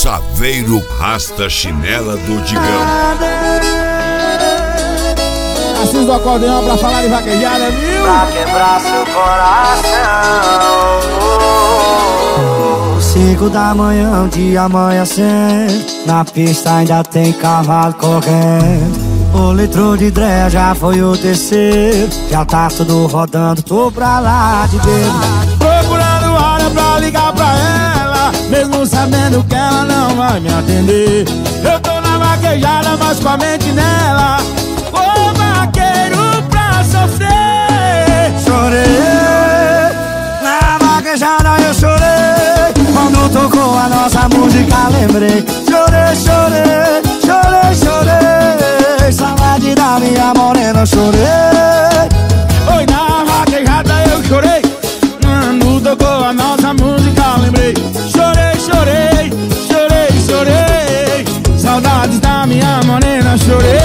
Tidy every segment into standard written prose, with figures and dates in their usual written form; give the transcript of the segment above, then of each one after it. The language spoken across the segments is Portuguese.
Saveiro Rasta Chinela do Digão. Assis do acordeão pra falar de vaquejada, viu? Pra quebrar seu coração. 5 da manhã, o dia amanhecendo. Na pista ainda tem cavalo correndo. O litro de dreia já foi o terceiro. Já tá tudo rodando, tô pra lá de bebo. Procurando hora pra ligar pra ela, mesmo sabendo que ela não vai me atender. Eu tô na vaquejada, mas com a mente nela. Ô vaqueiro pra sofrer. Chorei, na vaquejada eu chorei. Quando tocou a nossa música lembrei. Chorei, chorei, chorei, chorei. Saudade da minha morena, chorei. Oi, na vaquejada eu chorei. Quando tocou a nossa música lembrei. Chorei, chorei, chorei, chorei. Saudades da minha morena, chorei.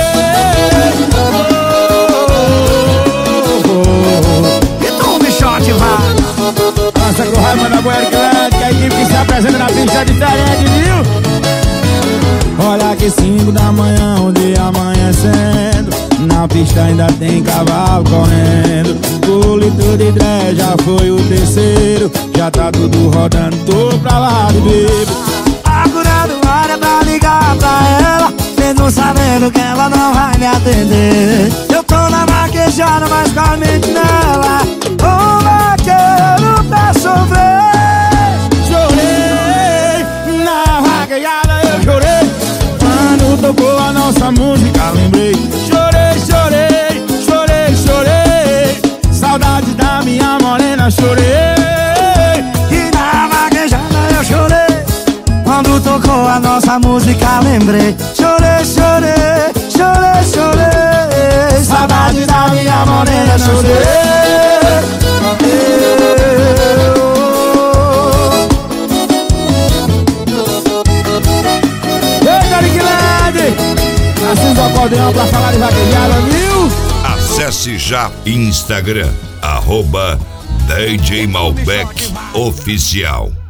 E tu, bichote, vai. Nossa, com raiva da Boer Grande, que a equipe que se apresenta na pista é diferente, viu? Olha que 5 da manhã, o dia amanhecendo. Na pista ainda tem cavalo correndo. O litro de dreia já foi o terceiro. Já tá tudo rodando, tô pra lá de bebo. Procurando hora pra ligar pra ela, mesmo sabendo que ela não vai me atender. Eu tô na vaquejada, mas com a mente nela. Ô vaqueiro pra sofrer. Chorei, na vaquejada eu chorei. Quando tocou a nossa música lembrei. Chorei, chorei, chorei, chorei. Saudade da minha morena, chorei. E na vaquejada eu chorei. Quando tocou a nossa música lembrei. Chorei, chorei, chorei, chorei. Saudade da minha morena, chorei. Assis do acordeão pra falar de vaquejada, viu? Acesse já Instagram, @DJ Malbec Oficial.